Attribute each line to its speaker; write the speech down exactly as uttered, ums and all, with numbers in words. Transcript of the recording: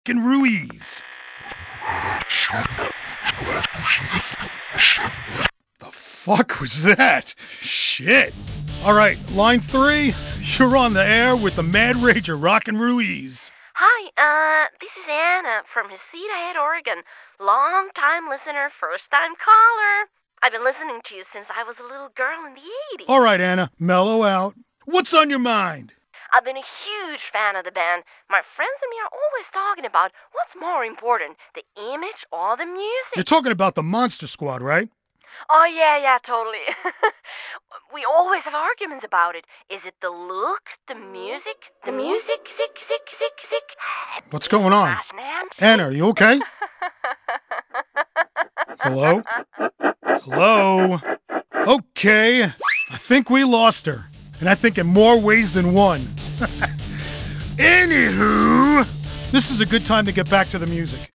Speaker 1: and Ruiz. The fuck was that? Shit. All right, line three, you're on the air with the Mad Rager, Rockin' Ruiz.
Speaker 2: Hi, uh, this is Anna from Hesita Head, Oregon. Long-time listener, first-time caller. I've been listening to you since I was a little girl in the eighties.
Speaker 1: All right, Anna, mellow out. What's on your mind?
Speaker 2: I've been a huge fan of the band. My friends and me are always talking about what's more important, the image or the music.
Speaker 1: You're talking about the Monster Squad, right?
Speaker 2: Oh, yeah, yeah, totally. We always have arguments about it. Is it the look, the music, the music, sick, sick, sick, sick?
Speaker 1: What's going on? Anna, are you okay? Hello? Hello? Okay, I think we lost her. And I think in more ways than one. Anywho, this is a good time to get back to the music.